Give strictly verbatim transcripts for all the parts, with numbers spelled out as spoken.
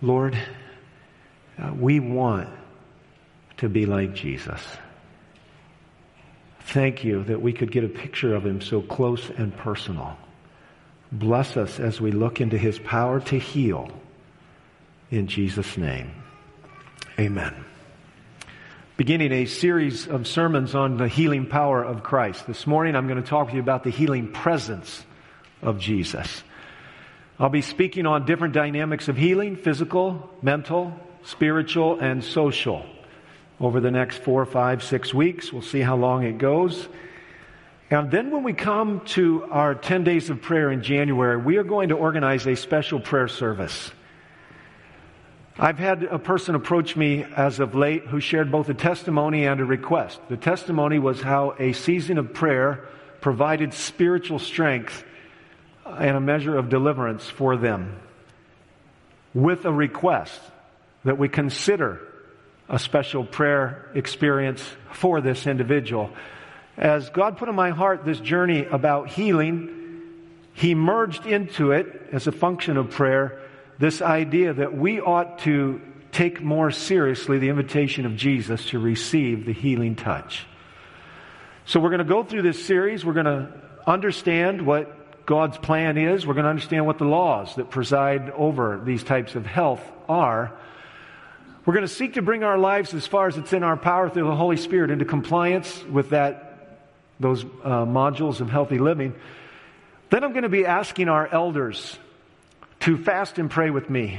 Lord, uh, we want to be like Jesus. Thank you that we could get a picture of him so close and personal. Bless us as we look into his power to heal. In Jesus' name, amen. Beginning a series of sermons on the healing power of Christ. This morning I'm going to talk to you about the healing presence of Jesus. I'll be speaking on different dynamics of healing, physical, mental, spiritual, and social. Over the next four, five, six weeks, we'll see how long it goes. And then when we come to our ten days of prayer in January, we are going to organize a special prayer service. I've had a person approach me as of late who shared both a testimony and a request. The testimony was how a season of prayer provided spiritual strength and a measure of deliverance for them, with a request that we consider a special prayer experience for this individual. As God put in my heart this journey about healing, He merged into it, as a function of prayer, this idea that we ought to take more seriously the invitation of Jesus to receive the healing touch. So we're going to go through this series. We're going to understand what God's plan is. We're going to understand what the laws that preside over these types of health are. We're going to seek to bring our lives, as far as it's in our power through the Holy Spirit, into compliance with that, those uh, modules of healthy living. Then I'm going to be asking our elders to fast and pray with me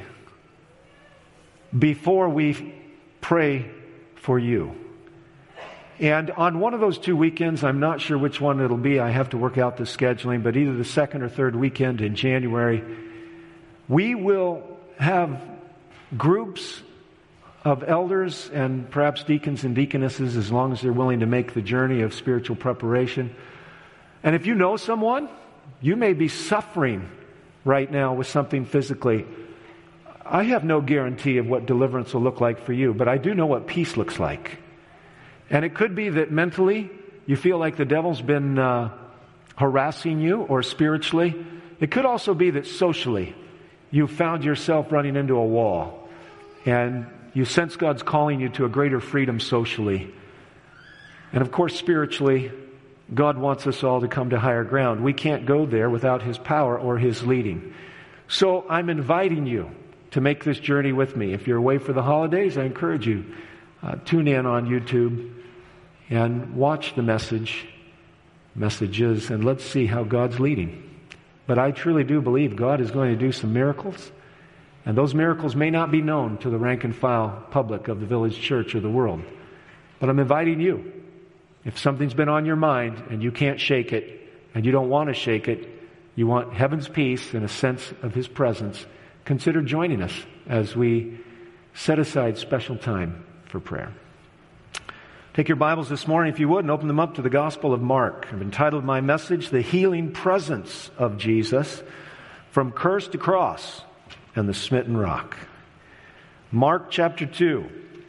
before we pray for you. And on one of those two weekends, I'm not sure which one it'll be, I have to work out the scheduling, but either the second or third weekend in January, we will have groups of elders and perhaps deacons and deaconesses, as long as they're willing to make the journey of spiritual preparation. And if you know someone, you may be suffering right now with something physically. I have no guarantee of what deliverance will look like for you, but I do know what peace looks like. And it could be that mentally you feel like the devil's been uh, harassing you, or spiritually. It could also be that socially you found yourself running into a wall, and you sense God's calling you to a greater freedom socially. And of course, spiritually, God wants us all to come to higher ground. We can't go there without His power or His leading. So I'm inviting you to make this journey with me. If you're away for the holidays, I encourage you, uh, tune in on YouTube and watch the message, messages, and let's see how God's leading. But I truly do believe God is going to do some miracles. And those miracles may not be known to the rank and file public of the village church or the world. But I'm inviting you. If something's been on your mind and you can't shake it, and you don't want to shake it, you want heaven's peace and a sense of His presence, consider joining us as we set aside special time for prayer. Take your Bibles this morning, if you would, and open them up to the Gospel of Mark. I've entitled my message, The Healing Presence of Jesus, From Curse to Cross and the Smitten Rock. Mark chapter two.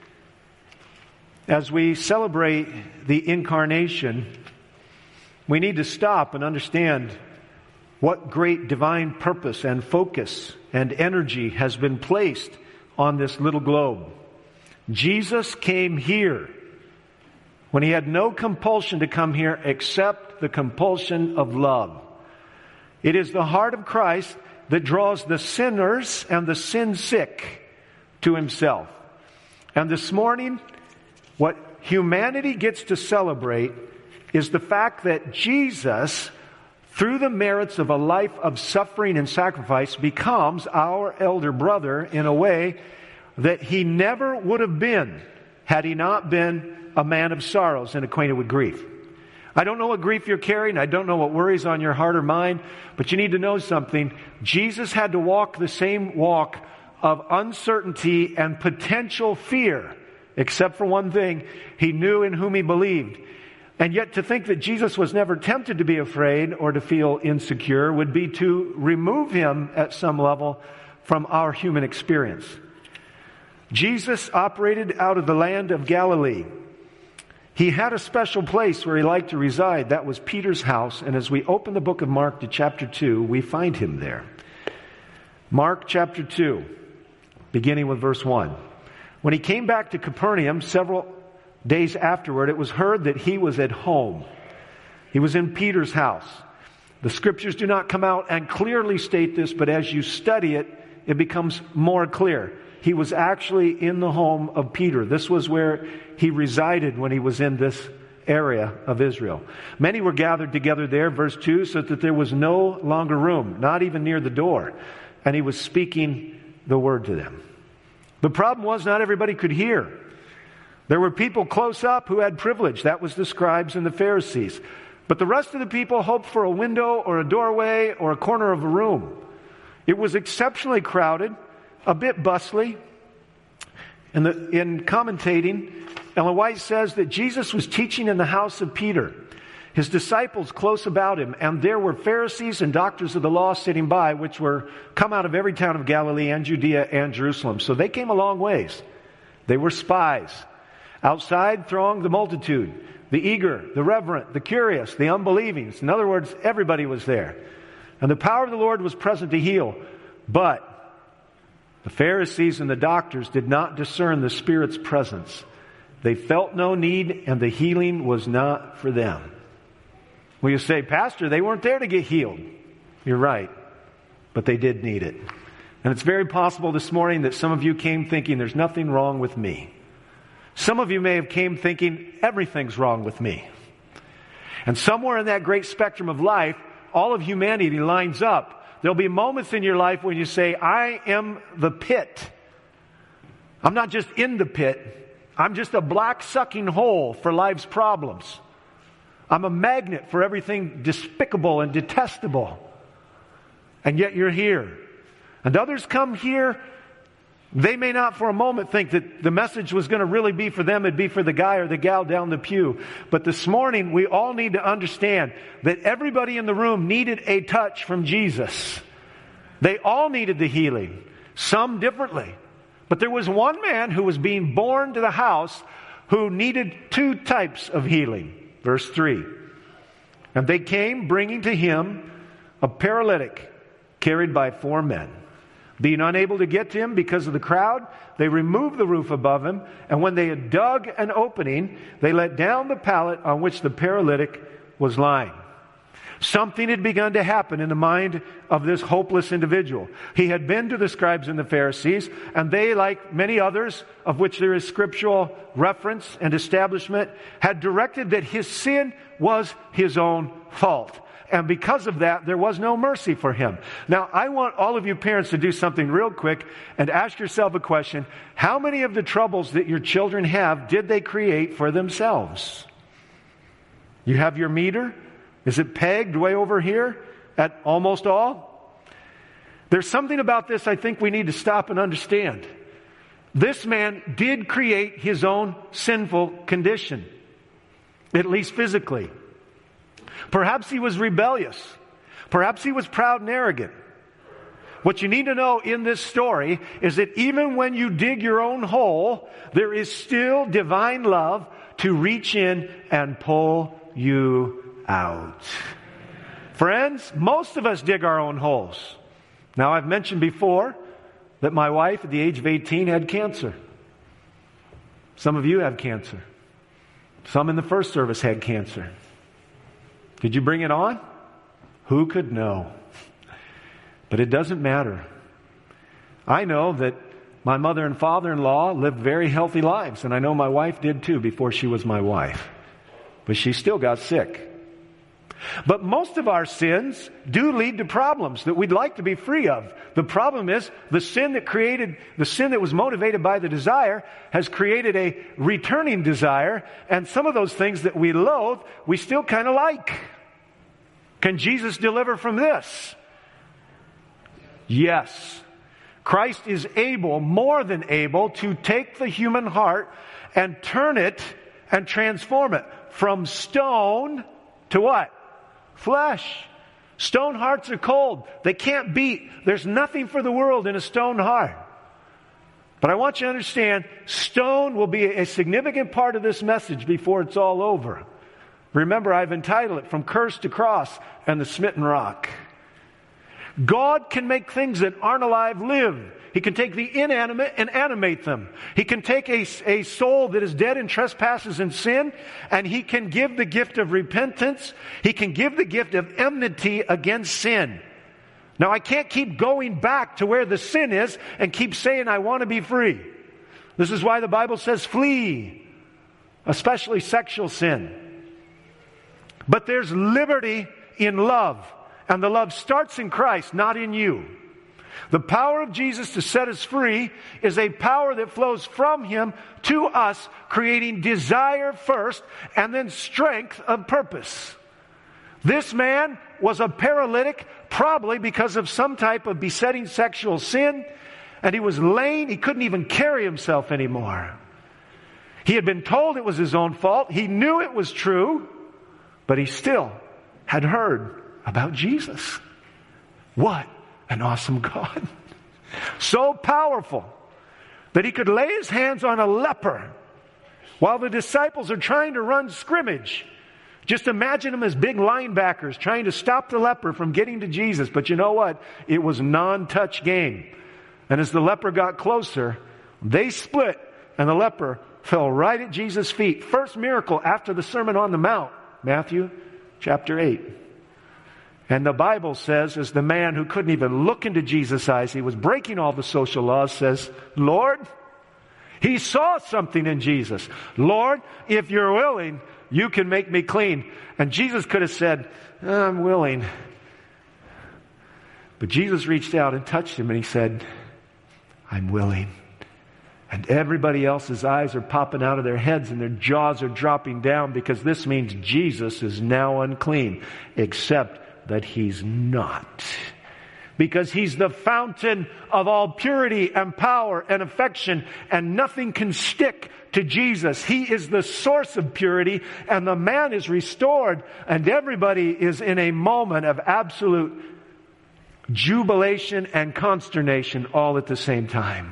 As we celebrate the incarnation, we need to stop and understand what great divine purpose and focus and energy has been placed on this little globe. Jesus came here when He had no compulsion to come here except the compulsion of love. It is the heart of Christ that draws the sinners and the sin sick to Himself. And this morning, what humanity gets to celebrate is the fact that Jesus, through the merits of a life of suffering and sacrifice, becomes our elder brother in a way that He never would have been had He not been a man of sorrows and acquainted with grief. I don't know what grief you're carrying. I don't know what worries on your heart or mind. But you need to know something. Jesus had to walk the same walk of uncertainty and potential fear. Except for one thing. He knew in whom He believed. And yet to think that Jesus was never tempted to be afraid or to feel insecure would be to remove Him at some level from our human experience. Jesus operated out of the land of Galilee. He had a special place where He liked to reside. That was Peter's house. And as we open the book of Mark to chapter two, we find Him there. Mark chapter two, beginning with verse one. When he came back to Capernaum several days afterward, it was heard that he was at home. He was in Peter's house. The scriptures do not come out and clearly state this, but as you study it, it becomes more clear. He was actually in the home of Peter. This was where he resided when he was in this area of Israel. Many were gathered together there, verse two, so that there was no longer room, not even near the door. And he was speaking the word to them. The problem was not everybody could hear. There were people close up who had privilege. That was the scribes and the Pharisees. But the rest of the people hoped for a window or a doorway or a corner of a room. It was exceptionally crowded, a bit bustly. And the, in commentating, Ellen White says that Jesus was teaching in the house of Peter, his disciples close about him, and there were Pharisees and doctors of the law sitting by, which were come out of every town of Galilee and Judea and Jerusalem. So they came a long ways. They were spies. Outside thronged the multitude, the eager, the reverent, the curious, the unbelieving. In other words, everybody was there. And the power of the Lord was present to heal. But the Pharisees and the doctors did not discern the Spirit's presence. They felt no need, and the healing was not for them. Well, you say, Pastor, they weren't there to get healed. You're right. But they did need it. And it's very possible this morning that some of you came thinking, there's nothing wrong with me. Some of you may have came thinking, everything's wrong with me. And somewhere in that great spectrum of life, all of humanity lines up. There'll be moments in your life when you say, I am the pit. I'm not just in the pit. I'm just a black sucking hole for life's problems. I'm a magnet for everything despicable and detestable. And yet you're here. And others come here. They may not for a moment think that the message was going to really be for them. It'd be for the guy or the gal down the pew. But this morning, we all need to understand that everybody in the room needed a touch from Jesus. They all needed the healing. Some differently. But there was one man who was being born to the house who needed two types of healing. Verse three. And they came bringing to him a paralytic carried by four men. Being unable to get to him because of the crowd, they removed the roof above him, and when they had dug an opening, they let down the pallet on which the paralytic was lying. Something had begun to happen in the mind of this hopeless individual. He had been to the scribes and the Pharisees, and they, like many others, of which there is scriptural reference and establishment, had directed that his sin was his own fault. And because of that, there was no mercy for him. Now, I want all of you parents to do something real quick and ask yourself a question. How many of the troubles that your children have did they create for themselves? You have your meter? Is it pegged way over here at almost all? There's something about this I think we need to stop and understand. This man did create his own sinful condition, at least physically. Perhaps he was rebellious. Perhaps he was proud and arrogant. What you need to know in this story is that even when you dig your own hole, there is still divine love to reach in and pull you out. Friends, most of us dig our own holes. Now, I've mentioned before that my wife at the age of eighteen had cancer. Some of you have cancer. Some in the first service had cancer. Did you bring it on? Who could know? But it doesn't matter. I know that my mother and father-in-law lived very healthy lives, and I know my wife did too before she was my wife. But she still got sick. But most of our sins do lead to problems that we'd like to be free of. The problem is the sin that created, the sin that was motivated by the desire has created a returning desire, and some of those things that we loathe, we still kind of like. Can Jesus deliver from this? Yes. Christ is able, more than able, to take the human heart and turn it and transform it from stone to what? Flesh. Stone hearts are cold. They can't beat. There's nothing for the world in a stone heart. But I want you to understand, stone will be a significant part of this message before it's all over. Remember, I've entitled it, From Curse to Cross and the Smitten Rock. God can make things that aren't alive live. He can take the inanimate and animate them. He can take a, a soul that is dead in trespasses and sin, and He can give the gift of repentance. He can give the gift of enmity against sin. Now, I can't keep going back to where the sin is and keep saying I want to be free. This is why the Bible says flee, especially sexual sin. But there's liberty in love, and the love starts in Christ, not in you. The power of Jesus to set us free is a power that flows from Him to us, creating desire first and then strength of purpose. This man was a paralytic, probably because of some type of besetting sexual sin, and he was lame. He couldn't even carry himself anymore. He had been told it was his own fault. He knew it was true, but he still had heard about Jesus. What an awesome God. So powerful that He could lay His hands on a leper while the disciples are trying to run scrimmage. Just imagine them as big linebackers trying to stop the leper from getting to Jesus. But you know what? It was non-touch game. And as the leper got closer, they split and the leper fell right at Jesus' feet. First miracle after the Sermon on the Mount, Matthew chapter eight. And the Bible says, as the man who couldn't even look into Jesus' eyes, he was breaking all the social laws, says, Lord, he saw something in Jesus. Lord, if you're willing, you can make me clean. And Jesus could have said, I'm willing. But Jesus reached out and touched him and He said, I'm willing. And everybody else's eyes are popping out of their heads and their jaws are dropping down, because this means Jesus is now unclean, except that He's not. Because He's the fountain of all purity and power and affection, and nothing can stick to Jesus. He is the source of purity, and the man is restored, and everybody is in a moment of absolute jubilation and consternation all at the same time.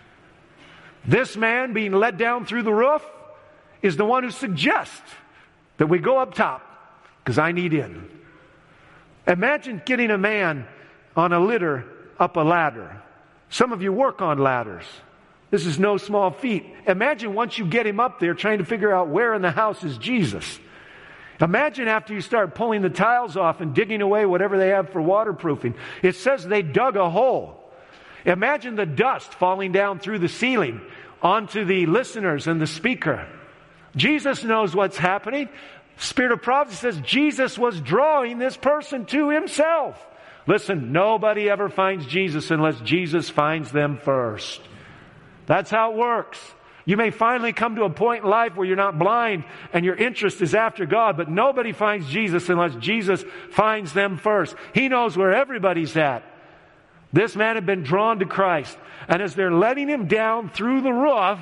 This man being led down through the roof is the one who suggests that we go up top, because I need in. Imagine getting a man on a litter up a ladder. Some of you work on ladders. This is no small feat. Imagine once you get him up there trying to figure out where in the house is Jesus. Imagine after you start pulling the tiles off and digging away whatever they have for waterproofing. It says they dug a hole. Imagine the dust falling down through the ceiling onto the listeners and the speaker. Jesus knows what's happening. Spirit of prophecy says Jesus was drawing this person to Himself. Listen, nobody ever finds Jesus unless Jesus finds them first. That's how it works. You may finally come to a point in life where you're not blind and your interest is after God, but nobody finds Jesus unless Jesus finds them first. He knows where everybody's at. This man had been drawn to Christ, and as they're letting him down through the roof,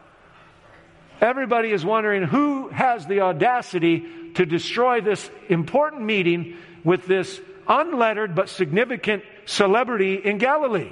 everybody is wondering who has the audacity to destroy this important meeting with this unlettered but significant celebrity in Galilee.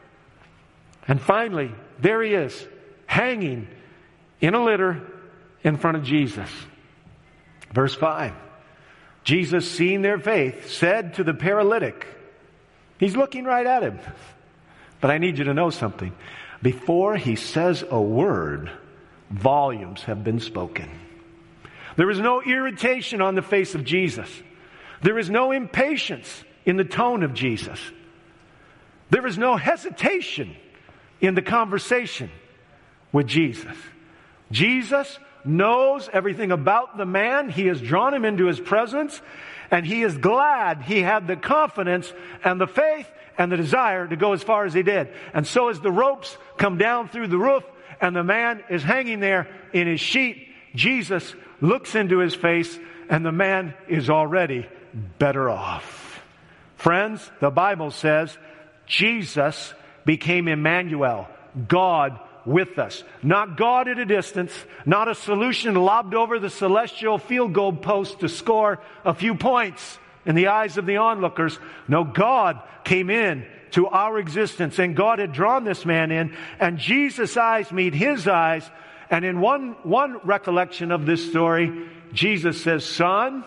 And finally, there he is, hanging in a litter in front of Jesus. Verse five. Jesus, seeing their faith, said to the paralytic, he's looking right at him. But I need you to know something. Before he says a word, volumes have been spoken. There is no irritation on the face of Jesus. There is no impatience in the tone of Jesus. There is no hesitation in the conversation with Jesus. Jesus knows everything about the man. He has drawn him into His presence, and he is glad he had the confidence and the faith and the desire to go as far as he did. And so as the ropes come down through the roof and the man is hanging there in his sheet, Jesus looks into his face, and the man is already better off. Friends, the Bible says Jesus became Emmanuel, God with us. Not God at a distance, not a solution lobbed over the celestial field goal post to score a few points in the eyes of the onlookers. No, God came in to our existence, and God had drawn this man in, and Jesus' eyes meet His eyes. And in one, one recollection of this story, Jesus says, son,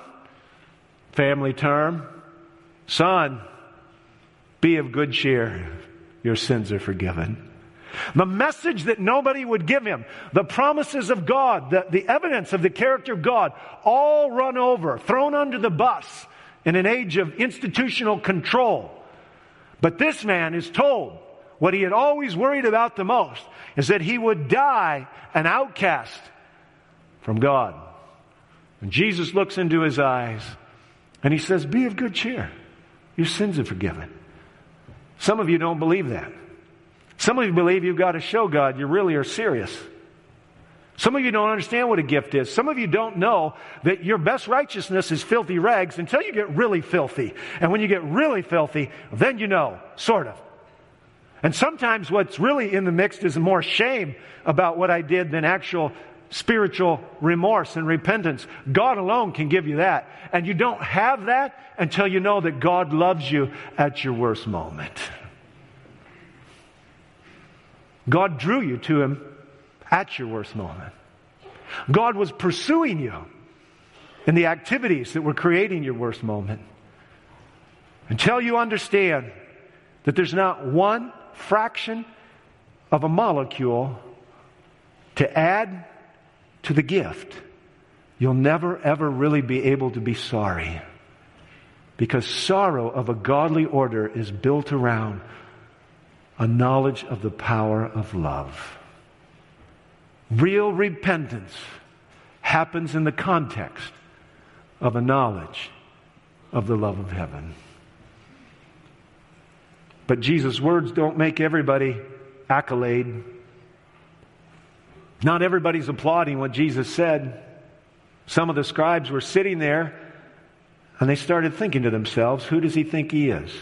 family term, son, be of good cheer. your sins are forgiven. The message that nobody would give him, the promises of God, the, the evidence of the character of God, all run over, thrown under the bus in an age of institutional control. But this man is told what he had always worried about the most, is that he would die an outcast from God. And Jesus looks into his eyes and he says, be of good cheer. Your sins are forgiven. Some of you don't believe that. Some of you believe you've got to show God you really are serious. Some of you don't understand what a gift is. Some of you don't know that your best righteousness is filthy rags until you get really filthy. And when you get really filthy, then you know, sort of. And sometimes what's really in the mix is more shame about what I did than actual spiritual remorse and repentance. God alone can give you that. And you don't have that until you know that God loves you at your worst moment. God drew you to Him at your worst moment. God was pursuing you in the activities that were creating your worst moment. Until you understand that there's not one fraction of a molecule to add to the gift, you'll never ever really be able to be sorry. Because sorrow of a godly order is built around a knowledge of the power of love. Real repentance happens in the context of a knowledge of the love of heaven. But Jesus' words don't make everybody accolade. Not everybody's applauding what Jesus said. Some of the scribes were sitting there and they started thinking to themselves, who does he think he is?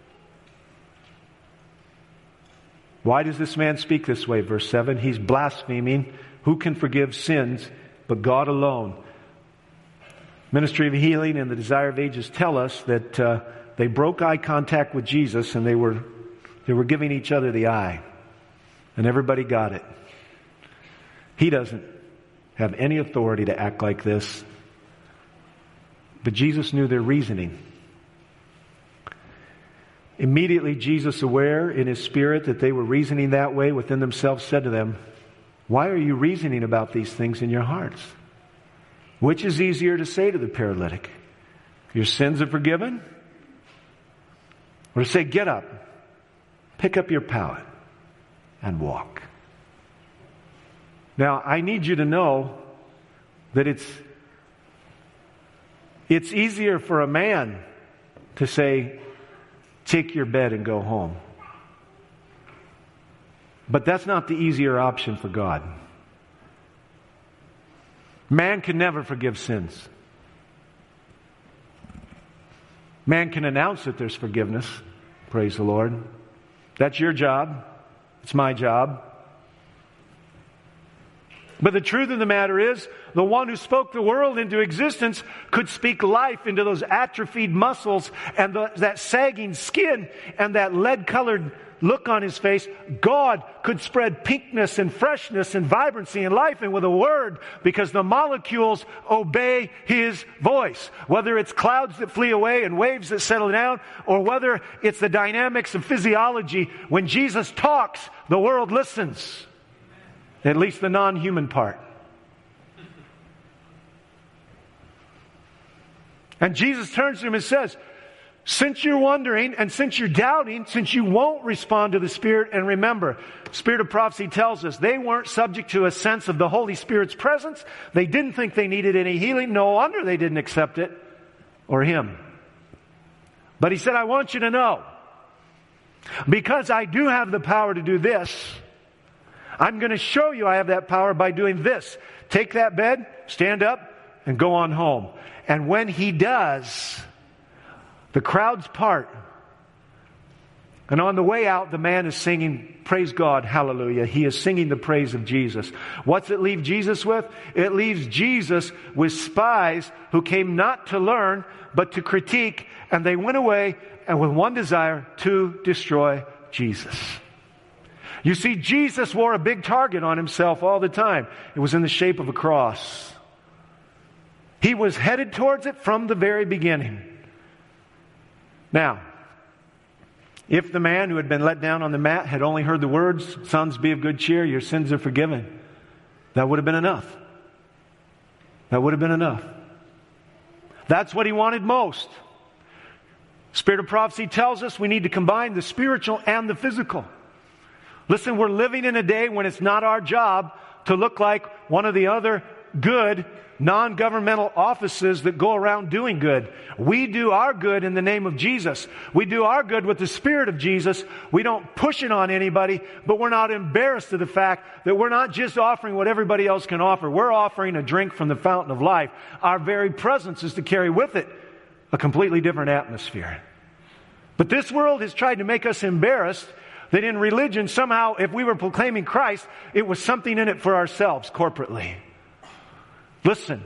Why does this man speak this way? Verse seven, he's blaspheming. Who can forgive sins but God alone? Ministry of Healing and the Desire of Ages tell us that uh, they broke eye contact with Jesus and they were they were giving each other the eye. And everybody got it. He doesn't have any authority to act like this. But Jesus knew their reasoning. Immediately, Jesus, aware in his spirit that they were reasoning that way within themselves, said to them, why are you reasoning about these things in your hearts? Which is easier to say to the paralytic, your sins are forgiven? Or to say, get up, pick up your pallet, and walk. Now, I need you to know that it's, it's easier for a man to say, take your bed and go home. But that's not the easier option for God. Man can never forgive sins. Man can announce that there's forgiveness. Praise the Lord. That's your job. It's my job. But the truth of the matter is, the one who spoke the world into existence could speak life into those atrophied muscles and the, that sagging skin and that lead-colored look on his face. God could spread pinkness and freshness and vibrancy and life in with a word, because the molecules obey His voice. Whether it's clouds that flee away and waves that settle down, or whether it's the dynamics of physiology, when Jesus talks, the world listens. At least the non-human part. And Jesus turns to him and says, since you're wondering and since you're doubting, since you won't respond to the Spirit, and remember, Spirit of Prophecy tells us they weren't subject to a sense of the Holy Spirit's presence. They didn't think they needed any healing. No wonder they didn't accept it or Him. But He said, I want you to know, because I do have the power to do this, I'm going to show you I have that power by doing this. Take that bed, stand up, and go on home. And when He does, the crowds part. And on the way out, the man is singing, praise God, hallelujah. He is singing the praise of Jesus. What's it leave Jesus with? It leaves Jesus with spies who came not to learn, but to critique. And they went away and with one desire, to destroy Jesus. You see, Jesus wore a big target on Himself all the time. It was in the shape of a cross. He was headed towards it from the very beginning. Now, If the man who had been let down on the mat had only heard the words, "Sons, be of good cheer, your sins are forgiven," that would have been enough. That would have been enough. That's what he wanted most. Spirit of prophecy tells us we need to combine the spiritual and the physical. Listen, we're living in a day when it's not our job to look like one of the other good non-governmental offices that go around doing good. We do our good in the name of Jesus. We do our good with the Spirit of Jesus. We don't push it on anybody, but we're not embarrassed of the fact that we're not just offering what everybody else can offer. We're offering a drink from the fountain of life. Our very presence is to carry with it a completely different atmosphere. But this world has tried to make us embarrassed that in religion, somehow, if we were proclaiming Christ, it was something in it for ourselves corporately. Listen,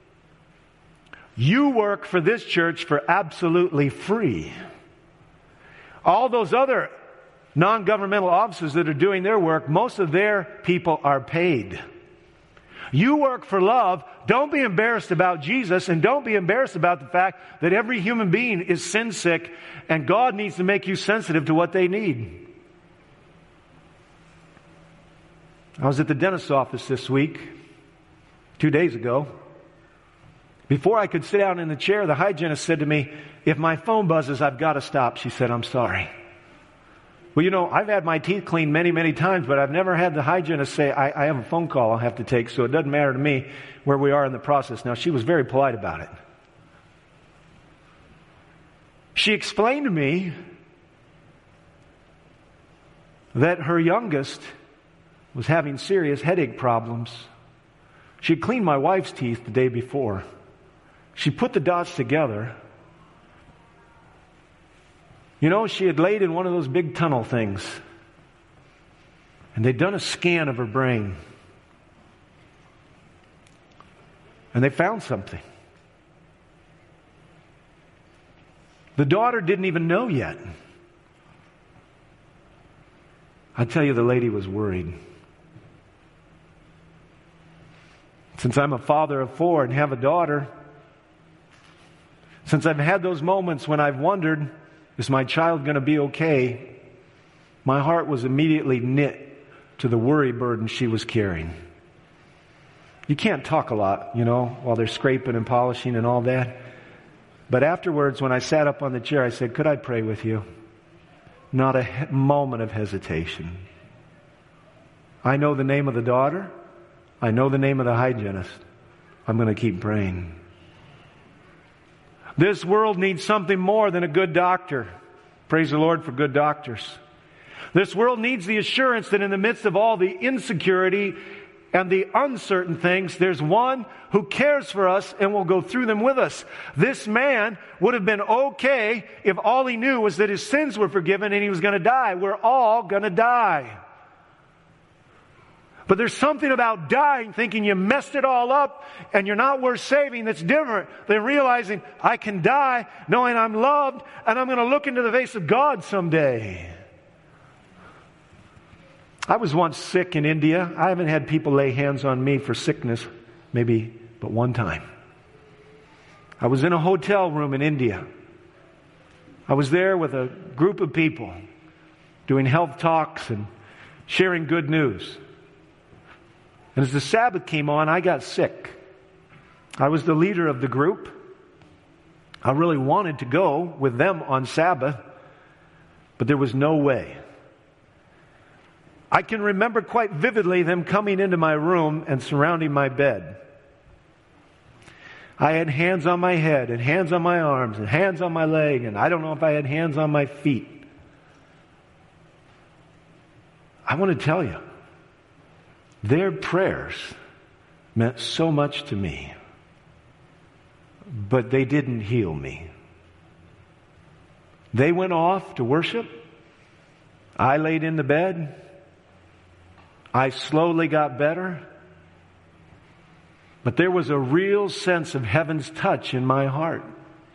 you work for this church for absolutely free. All those other non-governmental offices that are doing their work, most of their people are paid. You work for love. Don't be embarrassed about Jesus, and don't be embarrassed about the fact that every human being is sin sick, and God needs to make you sensitive to what they need. I was at the dentist's office this week, two days ago. Before I could sit down in the chair, the hygienist said to me, "If my phone buzzes, I've got to stop." She said, "I'm sorry." Well, you know, I've had my teeth cleaned many, many times, but I've never had the hygienist say, I, I have a phone call I'll have to take, so it doesn't matter to me where we are in the process. Now, she was very polite about it. She explained to me that her youngest was having serious headache problems. She had cleaned my wife's teeth the day before. She put the dots together. You know, she had laid in one of those big tunnel things, and they'd done a scan of her brain. And they found something. The daughter didn't even know yet. I tell you, the lady was worried. Since I'm a father of four and have a daughter, since I've had those moments when I've wondered, is my child going to be okay? My heart was immediately knit to the worry burden she was carrying. You can't talk a lot, you know, while they're scraping and polishing and all that. But afterwards, when I sat up on the chair, I said, "Could I pray with you?" Not a he- moment of hesitation. I know the name of the daughter. I know the name of the hygienist. I'm going to keep praying. This world needs something more than a good doctor. Praise the Lord for good doctors. This world needs the assurance that in the midst of all the insecurity and the uncertain things, there's one who cares for us and will go through them with us. This man would have been okay if all he knew was that his sins were forgiven and he was going to die. We're all going to die. But there's something about dying, thinking you messed it all up and you're not worth saving, that's different than realizing I can die knowing I'm loved and I'm going to look into the face of God someday. I was once sick in India. I haven't had people lay hands on me for sickness, maybe but one time. I was in a hotel room in India. I was there with a group of people doing health talks and sharing good news. And as the Sabbath came on, I got sick. I was the leader of the group. I really wanted to go with them on Sabbath, but there was no way. I can remember quite vividly them coming into my room and surrounding my bed. I had hands on my head and hands on my arms and hands on my leg, and I don't know if I had hands on my feet. I want to tell you, their prayers meant so much to me, but they didn't heal me. They went off to worship. I laid in the bed. I slowly got better. But there was a real sense of heaven's touch in my heart.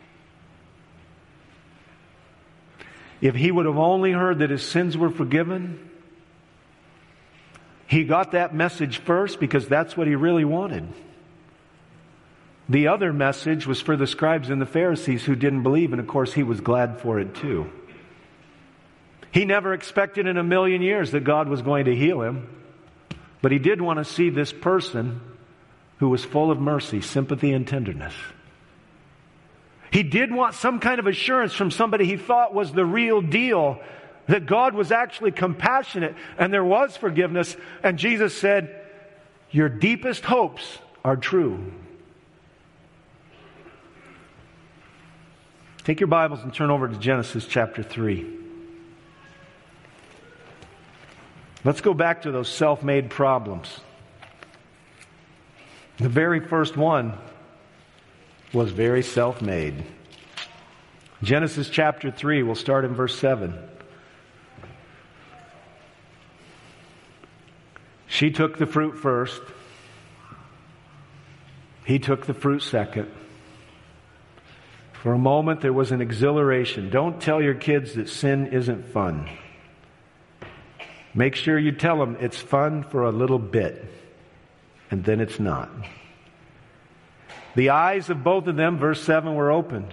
If he would have only heard that his sins were forgiven, he got that message first because that's what he really wanted. The other message was for the scribes and the Pharisees who didn't believe, and of course he was glad for it too. He never expected in a million years that God was going to heal him. But he did want to see this person who was full of mercy, sympathy, and tenderness. He did want some kind of assurance from somebody he thought was the real deal, that God was actually compassionate and there was forgiveness. And Jesus said, your deepest hopes are true. Take your Bibles and turn over to Genesis chapter three. Let's go back to those self-made problems. The very first one was very self-made. Genesis chapter three, we'll start in verse seven. She took the fruit first. He took the fruit second. For a moment there was an exhilaration. Don't tell your kids that sin isn't fun. Make sure you tell them it's fun for a little bit, and then it's not. The eyes of both of them, verse seven, were opened.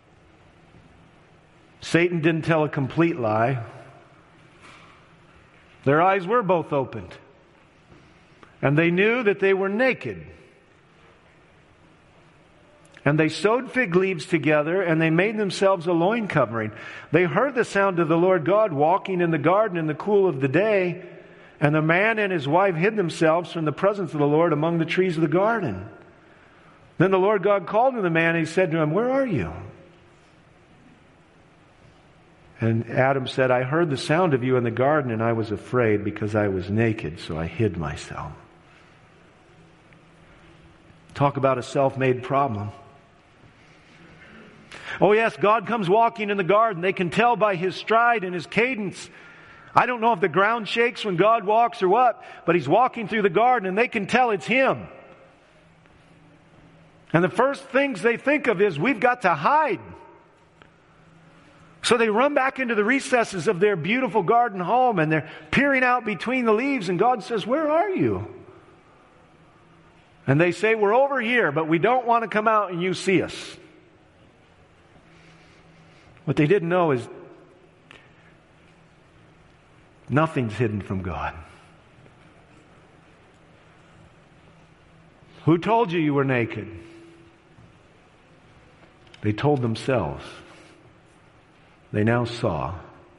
Satan didn't tell a complete lie. Their eyes were both opened. And they knew that they were naked. And they sewed fig leaves together, and they made themselves a loin covering. They heard the sound of the Lord God walking in the garden in the cool of the day, and the man and his wife hid themselves from the presence of the Lord among the trees of the garden. Then the Lord God called to the man, and he said to him, where are you? And Adam said, I heard the sound of you in the garden, and I was afraid because I was naked, so I hid myself. Talk about a self-made problem. Oh yes, God comes walking in the garden. They can tell by His stride and His cadence. I don't know if the ground shakes when God walks or what, but He's walking through the garden and they can tell it's Him. And the first things they think of is, we've got to hide. So they run back into the recesses of their beautiful garden home and they're peering out between the leaves, and God says, where are you? And they say, we're over here, but we don't want to come out and you see us. What they didn't know is nothing's hidden from God. Who told you you were naked? They told themselves. They now saw.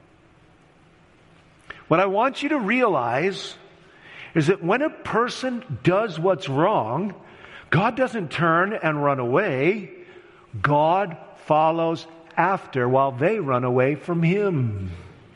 What I want you to realize is that when a person does what's wrong, God doesn't turn and run away. God follows after while they run away from Him.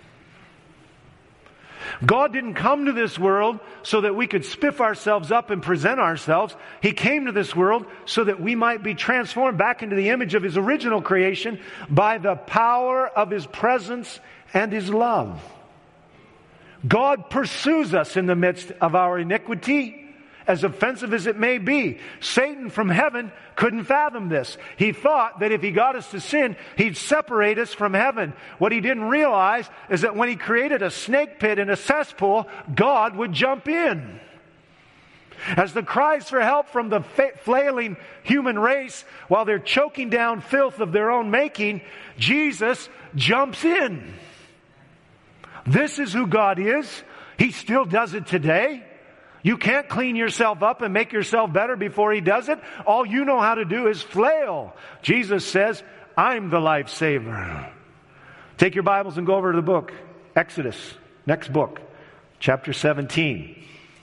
God didn't come to this world so that we could spiff ourselves up and present ourselves. He came to this world so that we might be transformed back into the image of His original creation by the power of His presence and His love. God pursues us in the midst of our iniquity, as offensive as it may be. Satan from heaven couldn't fathom this. He thought that if he got us to sin, he'd separate us from heaven. What he didn't realize is that when he created a snake pit and a cesspool, God would jump in. As the cries for help from the flailing human race, while they're choking down filth of their own making, Jesus jumps in. This is who God is. He still does it today. You can't clean yourself up and make yourself better before He does it. All you know how to do is flail. Jesus says, I'm the lifesaver. Take your Bibles and go over to the book, Exodus, next book, chapter seventeen.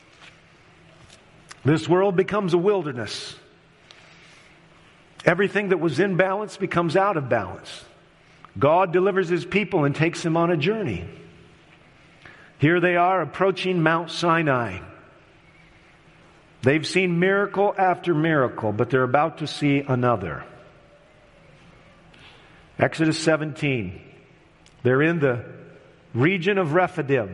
This world becomes a wilderness. Everything that was in balance becomes out of balance. God delivers His people and takes them on a journey. Here they are approaching Mount Sinai. They've seen miracle after miracle, but they're about to see another. Exodus seventeen. They're in the region of Rephidim.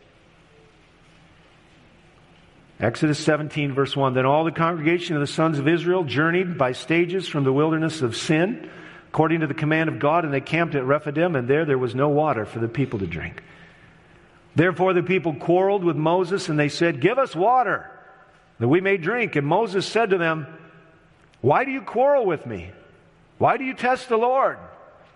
Exodus seventeen, verse one. Then all the congregation of the sons of Israel journeyed by stages from the wilderness of Sin, according to the command of God, and they camped at Rephidim, and there there was no water for the people to drink. Therefore the people quarreled with Moses, and they said, give us water, that we may drink. And Moses said to them, why do you quarrel with me? Why do you test the Lord?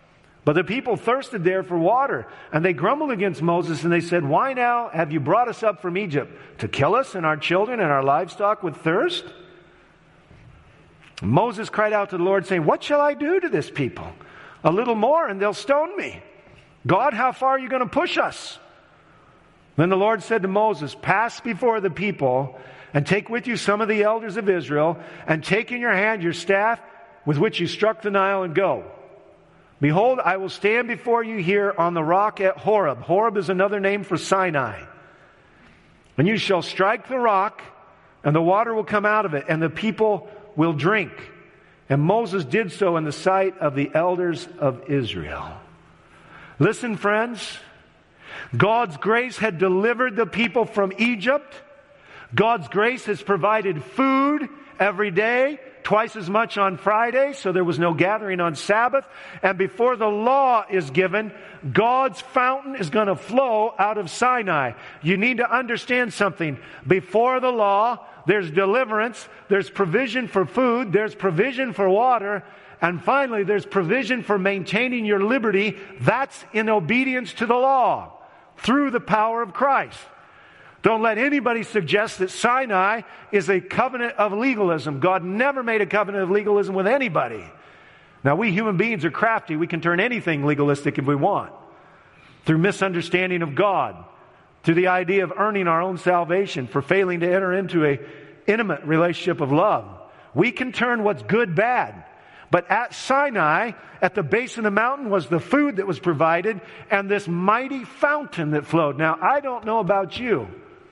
But the people thirsted there for water, and they grumbled against Moses, and they said, "Why now have you brought us up from Egypt? To kill us and our children and our livestock with thirst?" And Moses cried out to the Lord, saying, "What shall I do to this people? A little more, and they'll stone me. God, how far are you going to push us?" Then the Lord said to Moses, "Pass before the people, and take with you some of the elders of Israel, and take in your hand your staff with which you struck the Nile, and go. Behold, I will stand before you here on the rock at Horeb." Horeb is another name for Sinai. "And you shall strike the rock, and the water will come out of it, and the people will drink." And Moses did so in the sight of the elders of Israel. Listen, friends. God's grace had delivered the people from Egypt. God's grace has provided food every day, twice as much on Friday, so there was no gathering on Sabbath. And before the law is given, God's fountain is going to flow out of Sinai. You need to understand something. Before the law, there's deliverance, there's provision for food, there's provision for water, and finally there's provision for maintaining your liberty. That's in obedience to the law, through the power of Christ. Don't let anybody suggest that Sinai is a covenant of legalism. God never made a covenant of legalism with anybody. Now, we human beings are crafty. We can turn anything legalistic if we want. Through misunderstanding of God. Through the idea of earning our own salvation. For failing to enter into an intimate relationship of love. We can turn what's good bad. But at Sinai, at the base of the mountain, was the food that was provided and this mighty fountain that flowed. Now, I don't know about you,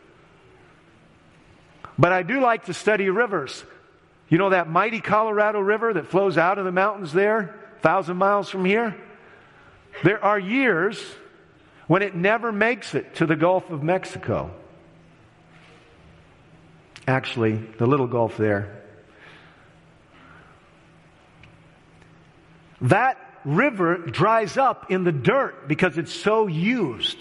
but I do like to study rivers. You know that mighty Colorado River that flows out of the mountains there, a thousand miles from here? There are years when it never makes it to the Gulf of Mexico. Actually, the little Gulf there. That river dries up in the dirt because it's so used.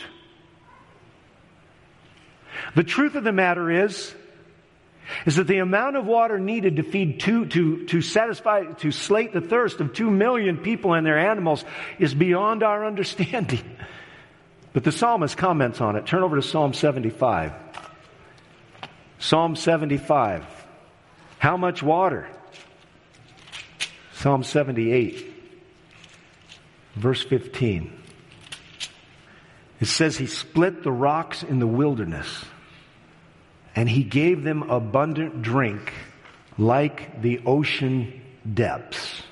The truth of the matter is, is that the amount of water needed to feed two, to, to satisfy, to slate the thirst of two million people and their animals is beyond our understanding. But the psalmist comments on it. Turn over to Psalm seventy-five. Psalm seventy-five. How much water? Psalm seventy-eight. Verse fifteen. It says, He split the rocks in the wilderness, and He gave them abundant drink like the ocean depths.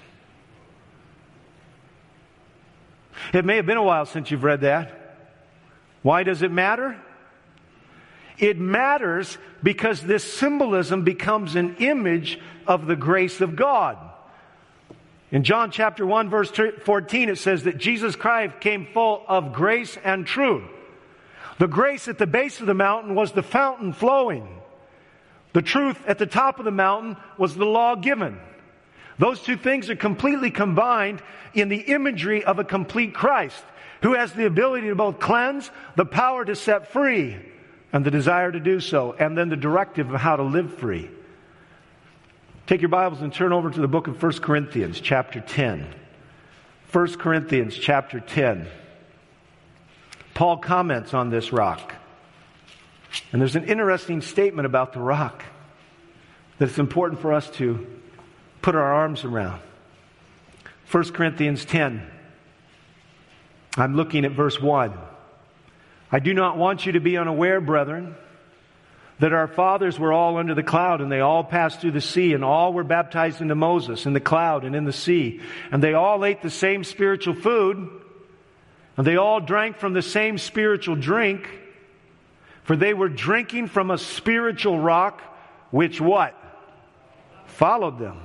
It may have been a while since you've read that. Why does it matter? It matters because this symbolism becomes an image of the grace of God. In John chapter one, verse fourteen, it says that Jesus Christ came full of grace and truth. The grace at the base of the mountain was the fountain flowing. The truth at the top of the mountain was the law given. Those two things are completely combined in the imagery of a complete Christ, who has the ability to both cleanse, the power to set free, and the desire to do so, and then the directive of how to live free. Take your Bibles and turn over to the book of First Corinthians, chapter ten. First Corinthians, chapter ten. Paul comments on this rock. And there's an interesting statement about the rock that it's important for us to put our arms around. First Corinthians ten. I'm looking at verse one. I do not want you to be unaware, brethren, that our fathers were all under the cloud, and they all passed through the sea, and all were baptized into Moses in the cloud and in the sea. And they all ate the same spiritual food, and they all drank from the same spiritual drink, for they were drinking from a spiritual rock, which what? Followed them.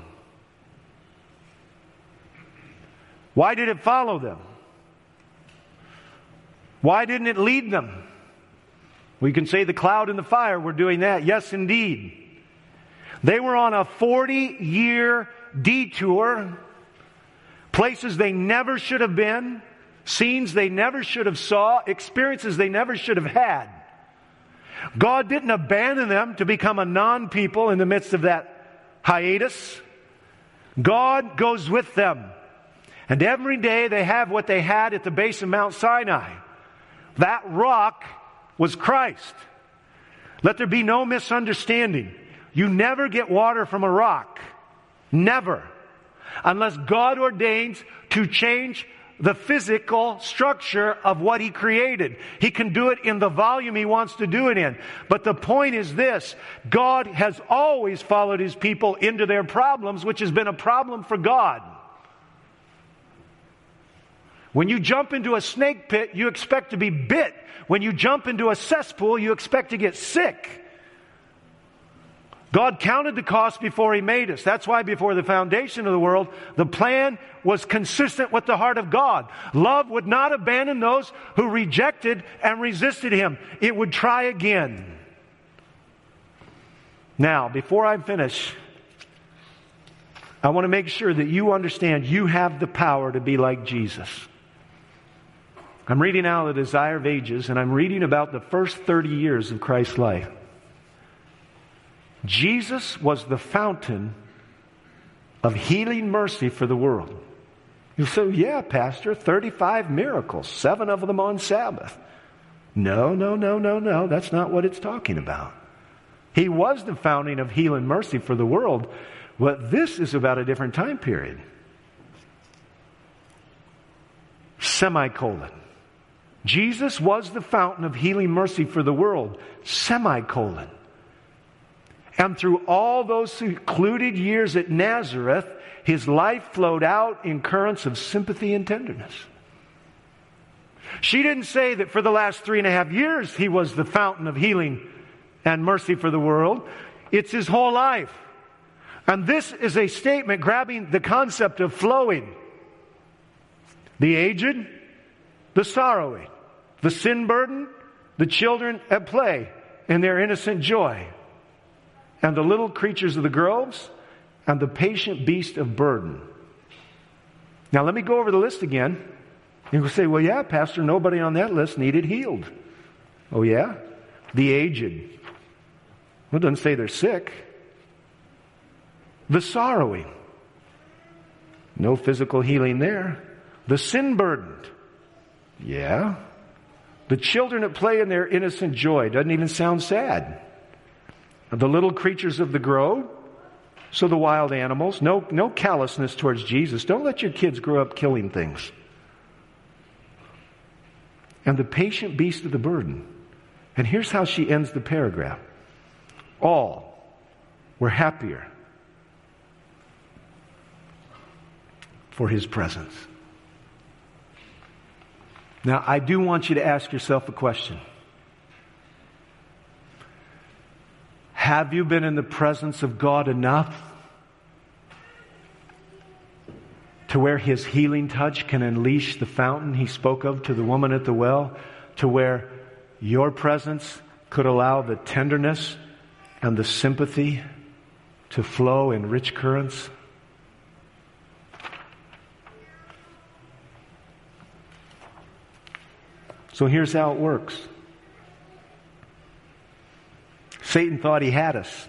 Why did it follow them? Why didn't it lead them? We can say the cloud and the fire were doing that. Yes, indeed. They were on a forty-year detour. Places they never should have been. Scenes they never should have saw. Experiences they never should have had. God didn't abandon them to become a non-people in the midst of that hiatus. God goes with them. And every day they have what they had at the base of Mount Sinai. That rock was Christ. Let there be no misunderstanding. You never get water from a rock. Never. Unless God ordains to change the physical structure of what He created. He can do it in the volume He wants to do it in. But the point is this: God has always followed His people into their problems, which has been a problem for God. When you jump into a snake pit, you expect to be bit. When you jump into a cesspool, you expect to get sick. God counted the cost before He made us. That's why before the foundation of the world, the plan was consistent with the heart of God. Love would not abandon those who rejected and resisted Him. It would try again. Now, before I finish, I want to make sure that you understand you have the power to be like Jesus. I'm reading now The Desire of Ages, and I'm reading about the first thirty years of Christ's life. Jesus was the fountain of healing mercy for the world. You say, yeah, Pastor, thirty-five miracles, seven of them on Sabbath. No, no, no, no, no. That's not what it's talking about. He was the fountain of healing mercy for the world, but this is about a different time period. Semicolon. Jesus was the fountain of healing mercy for the world. Semicolon. And through all those secluded years at Nazareth, His life flowed out in currents of sympathy and tenderness. She didn't say that for the last three and a half years He was the fountain of healing and mercy for the world. It's His whole life. And this is a statement grabbing the concept of flowing. The aged, the sorrowing, the sin burdened, the children at play in their innocent joy, and the little creatures of the groves, and the patient beast of burden. Now let me go over the list again. You will say, well, yeah, Pastor, nobody on that list needed healed. Oh, yeah? The aged. Well, it doesn't say they're sick. The sorrowing. No physical healing there. The sin burdened. Yeah. The children at play in their innocent joy. Doesn't even sound sad. The little creatures of the grove. So the wild animals. No, no callousness towards Jesus. Don't let your kids grow up killing things. And the patient beast of the burden. And here's how she ends the paragraph. All were happier for His presence. Now, I do want you to ask yourself a question. Have you been in the presence of God enough to where His healing touch can unleash the fountain He spoke of to the woman at the well, to where your presence could allow the tenderness and the sympathy to flow in rich currents? So here's how it works. Satan thought he had us.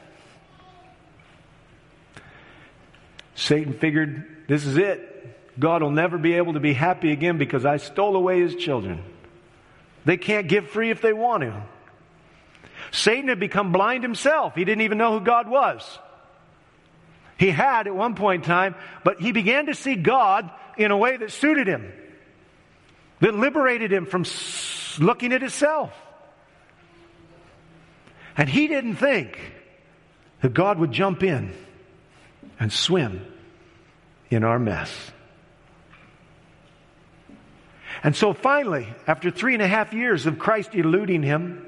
Satan figured, this is it. God will never be able to be happy again because I stole away His children. They can't give free if they want to. Satan had become blind himself. He didn't even know who God was. He had at one point in time, but he began to see God in a way that suited him, that liberated him from looking at himself. And he didn't think that God would jump in and swim in our mess. And so finally, after three and a half years of Christ eluding him,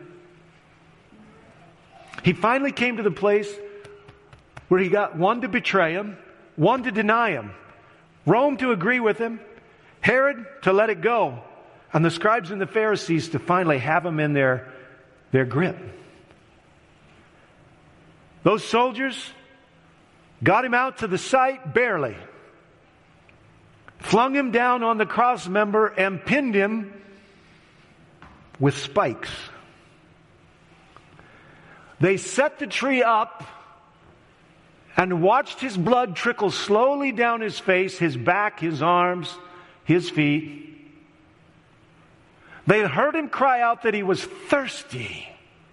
he finally came to the place where he got one to betray him, one to deny him, Rome to agree with him, Herod to let it go, and the scribes and the Pharisees to finally have him in their, their grip. Those soldiers got him out to the site barely, flung him down on the cross member and pinned him with spikes. They set the tree up and watched his blood trickle slowly down his face, his back, his arms, his feet. They heard him cry out that he was thirsty.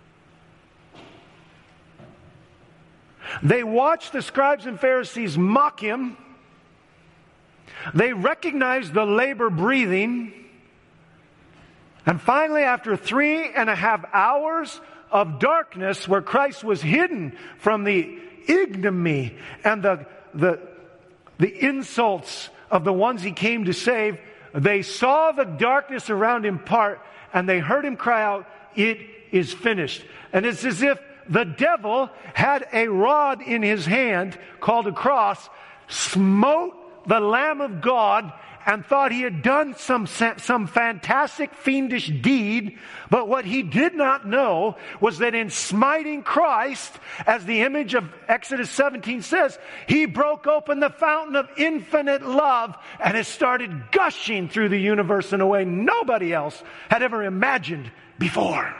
They watched the scribes and Pharisees mock him. They recognized the labor breathing. And finally, after three and a half hours of darkness where Christ was hidden from the ignominy and the, the, the insults of the ones he came to save, they saw the darkness around him part, and they heard him cry out, "It is finished." And it's as if the devil had a rod in his hand called a cross, smote the Lamb of God, and thought he had done some, some fantastic fiendish deed. But what he did not know was that in smiting Christ, as the image of Exodus seventeen says, he broke open the fountain of infinite love, and it started gushing through the universe in a way nobody else had ever imagined before.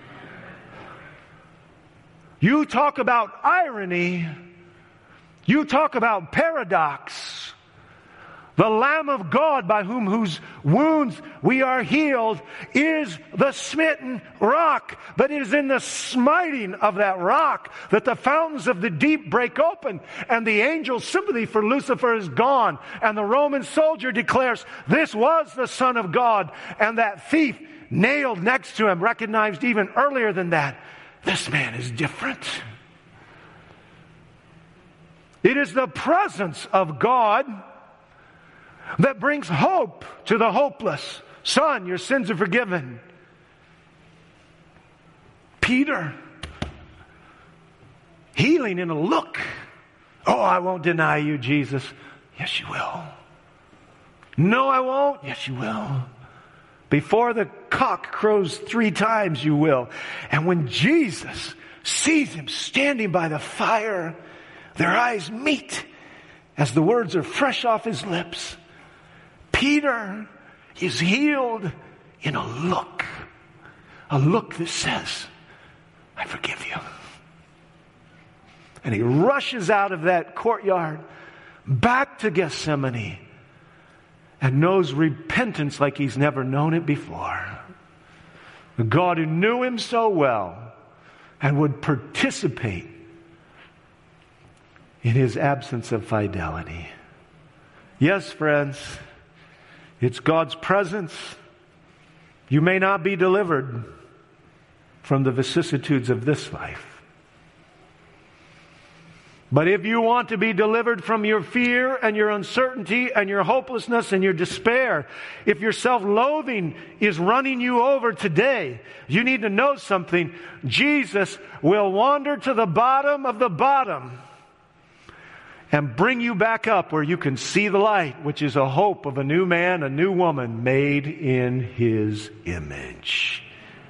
You talk about irony. You talk about paradox. The Lamb of God, by whom whose wounds we are healed, is the smitten rock. But it is in the smiting of that rock that the fountains of the deep break open, and the angel's sympathy for Lucifer is gone. And the Roman soldier declares, "This was the Son of God." And that thief nailed next to him recognized even earlier than that, this man is different. It is the presence of God that brings hope to the hopeless. "Son, your sins are forgiven." Peter, healing in a look. "Oh, I won't deny you, Jesus." "Yes, you will." "No, I won't." "Yes, you will." "Before the cock crows three times, you will." And when Jesus sees him standing by the fire, their eyes meet as the words are fresh off his lips. Peter is healed in a look. A look that says, "I forgive you." And he rushes out of that courtyard back to Gethsemane and knows repentance like he's never known it before. The God who knew him so well and would participate in his absence of fidelity. Yes, friends, it's God's presence. You may not be delivered from the vicissitudes of this life. But if you want to be delivered from your fear and your uncertainty and your hopelessness and your despair, if your self-loathing is running you over today, you need to know something. Jesus will wander to the bottom of the bottom and bring you back up where you can see the light, which is a hope of a new man, a new woman made in His image.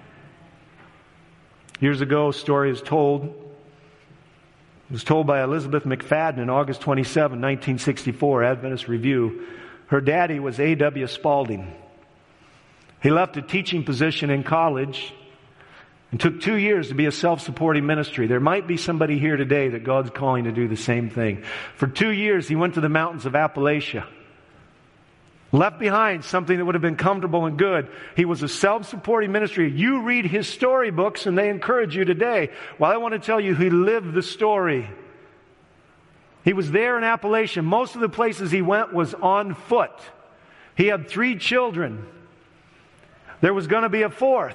Years ago, a story is told. It was told by Elizabeth McFadden in August twenty-seventh, nineteen sixty-four, Adventist Review. Her daddy was A W Spalding. He left a teaching position in college and took two years to be a self-supporting ministry. There might be somebody here today that God's calling to do the same thing. For two years, he went to the mountains of Appalachia. Left behind something that would have been comfortable and good. He was a self-supporting ministry. You read his storybooks and they encourage you today. Well, I want to tell you, he lived the story. He was there in Appalachia. Most of the places he went was on foot. He had three children. There was going to be a fourth.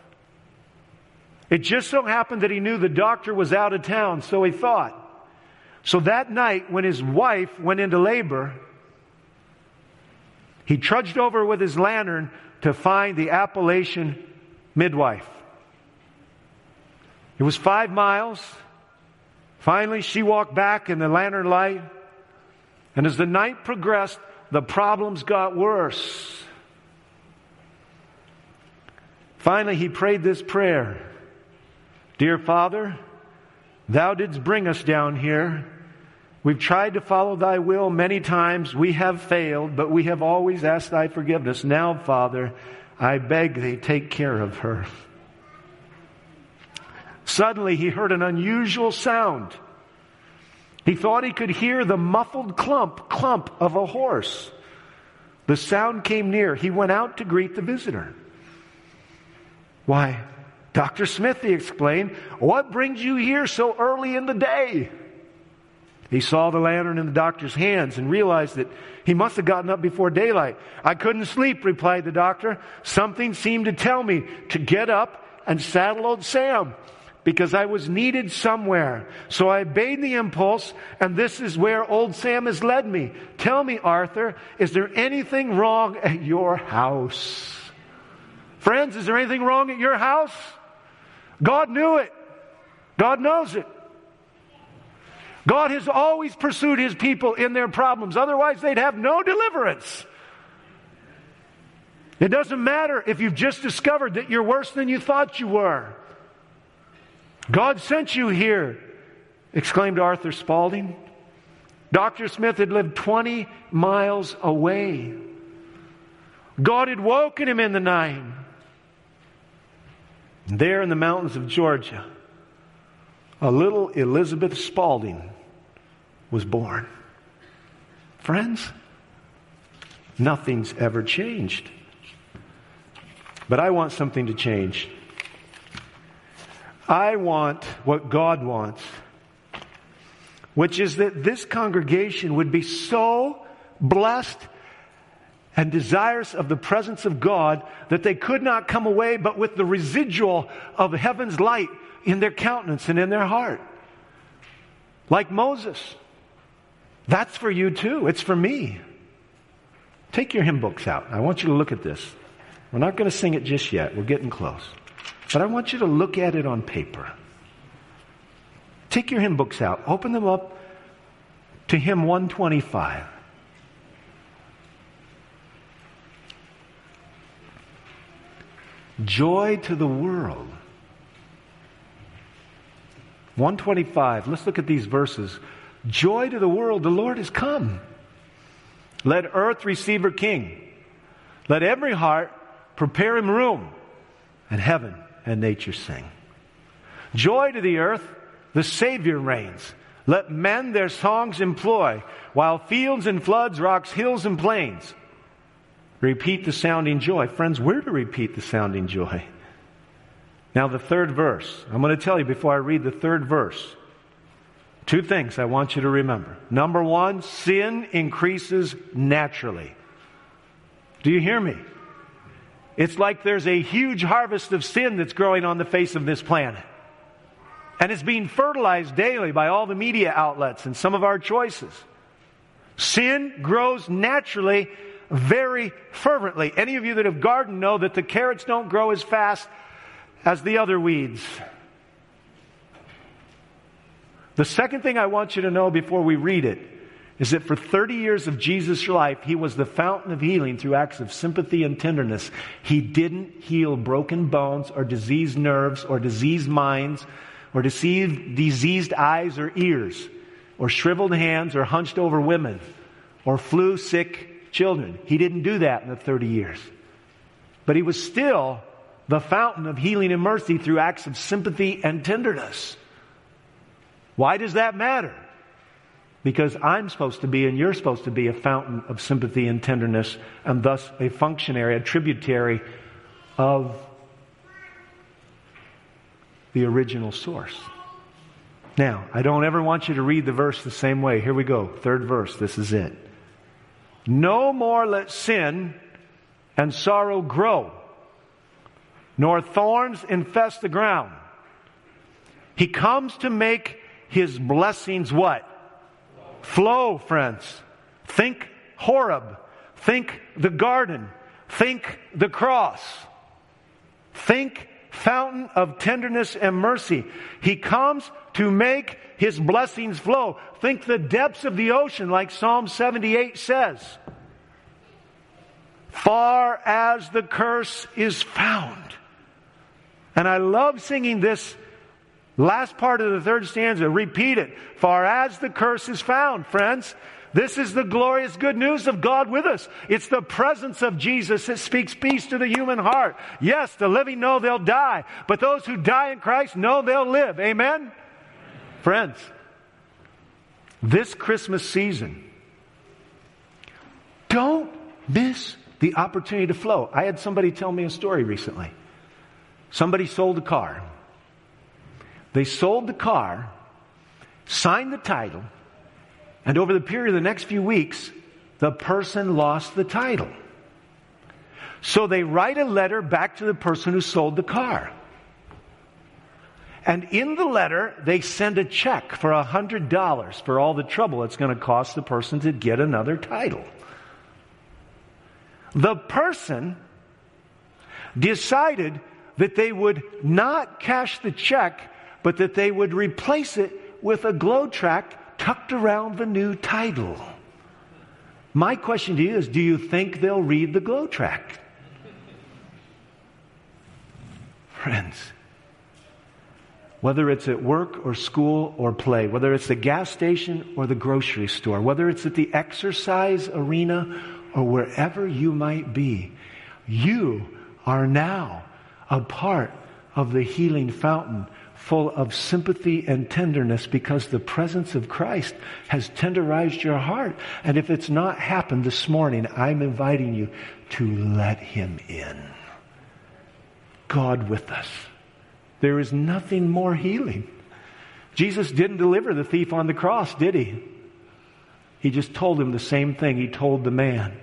It just so happened that he knew the doctor was out of town, so he thought. So that night, when his wife went into labor, he trudged over with his lantern to find the Appalachian midwife. It was five miles. Finally, she walked back in the lantern light. And as the night progressed, the problems got worse. Finally, he prayed this prayer. Dear Father, Thou didst bring us down here. We've tried to follow Thy will many times. We have failed, but we have always asked Thy forgiveness. Now, Father, I beg Thee, take care of her. Suddenly, he heard an unusual sound. He thought he could hear the muffled clump, clump of a horse. The sound came near. He went out to greet the visitor. "Why, Doctor Smith," he explained, "what brings you here so early in the day?" He saw the lantern in the doctor's hands and realized that he must have gotten up before daylight. "I couldn't sleep," replied the doctor. "Something seemed to tell me to get up and saddle old Sam, because I was needed somewhere. So I obeyed the impulse, and this is where old Sam has led me. Tell me, Arthur, is there anything wrong at your house?" Friends, is there anything wrong at your house? God knew it. God knows it. God has always pursued His people in their problems. Otherwise, they'd have no deliverance. It doesn't matter if you've just discovered that you're worse than you thought you were. "God sent you here," exclaimed Arthur Spaulding. Doctor Smith had lived twenty miles away. God had woken him in the night. And there in the mountains of Georgia, a little Elizabeth Spaulding was born. Friends, nothing's ever changed. But I want something to change. I want what God wants, which is that this congregation would be so blessed and desirous of the presence of God that they could not come away but with the residual of heaven's light in their countenance and in their heart. Like Moses. That's for you too. It's for me. Take your hymn books out. I want you to look at this. We're not going to sing it just yet. We're getting close. But I want you to look at it on paper. Take your hymn books out. Open them up to hymn one twenty-five. Joy to the world. one twenty-five. Let's look at these verses. Joy to the world, the Lord is come. Let earth receive her King. Let every heart prepare him room, and heaven and nature sing. Joy to the earth, the Savior reigns. Let men their songs employ, while fields and floods, rocks, hills and plains repeat the sounding joy. Friends, we're to repeat the sounding joy. Now the third verse. I'm going to tell you before I read the third verse. Two things I want you to remember. Number one, sin increases naturally. Do you hear me? It's like there's a huge harvest of sin that's growing on the face of this planet. And it's being fertilized daily by all the media outlets and some of our choices. Sin grows naturally, very fervently. Any of you that have gardened know that the carrots don't grow as fast as the other weeds. The second thing I want you to know before we read it is that for thirty years of Jesus' life, He was the fountain of healing through acts of sympathy and tenderness. He didn't heal broken bones or diseased nerves or diseased minds or deceived, diseased eyes or ears or shriveled hands or hunched over women or flu sick children. He didn't do that in the thirty years. But He was still the fountain of healing and mercy through acts of sympathy and tenderness. Why does that matter? Because I'm supposed to be and you're supposed to be a fountain of sympathy and tenderness, and thus a functionary, a tributary of the original source. Now, I don't ever want you to read the verse the same way. Here we go. Third verse. This is it. No more let sin and sorrow grow, nor thorns infest the ground. He comes to make His blessings what? Flow, friends. Think Horeb. Think the garden. Think the cross. Think fountain of tenderness and mercy. He comes to make His blessings flow. Think the depths of the ocean, like Psalm seventy-eight says. Far as the curse is found. And I love singing this last part of the third stanza. Repeat it. Far as the curse is found, friends. This is the glorious good news of God with us. It's the presence of Jesus that speaks peace to the human heart. Yes, the living know they'll die, but those who die in Christ know they'll live. Amen? Friends, this Christmas season, don't miss the opportunity to flow. I had somebody tell me a story recently. Somebody sold a car. They sold the car, signed the title, and over the period of the next few weeks, the person lost the title. So they write a letter back to the person who sold the car. And in the letter, they send a check for one hundred dollars for all the trouble it's going to cost the person to get another title. The person decided that they would not cash the check, but that they would replace it with a glow track tucked around the new title. My question to you is, do you think they'll read the glow track? Friends, whether it's at work or school or play, whether it's the gas station or the grocery store, whether it's at the exercise arena or wherever you might be, you are now a part of the healing fountain, full of sympathy and tenderness, because the presence of Christ has tenderized your heart. And if it's not happened this morning, I'm inviting you to let Him in. God with us. There is nothing more healing. Jesus didn't deliver the thief on the cross, did He? He just told him the same thing He told the man.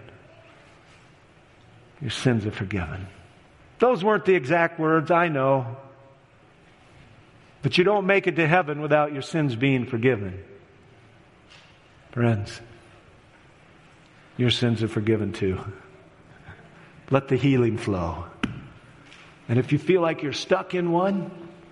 Your sins are forgiven. Those weren't the exact words, I know. But you don't make it to heaven without your sins being forgiven. Friends, your sins are forgiven too. Let the healing flow. And if you feel like you're stuck in one,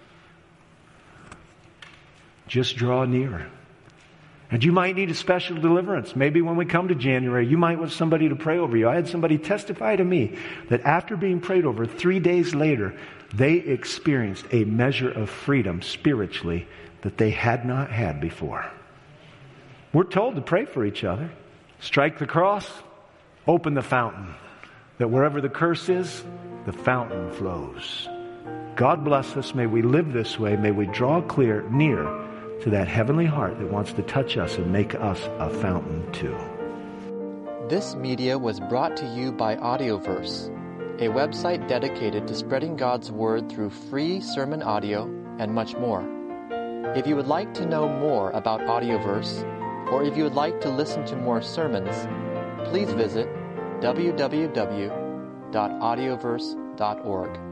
just draw nearer. And you might need a special deliverance. Maybe when we come to January, you might want somebody to pray over you. I had somebody testify to me that after being prayed over, three days later, they experienced a measure of freedom spiritually that they had not had before. We're told to pray for each other. Strike the cross, open the fountain. That wherever the curse is, the fountain flows. God bless us. May we live this way. May we draw clear, near to that heavenly heart that wants to touch us and make us a fountain too. This media was brought to you by Audioverse, a website dedicated to spreading God's Word through free sermon audio and much more. If you would like to know more about Audioverse, or if you would like to listen to more sermons, please visit w w w dot audioverse dot org.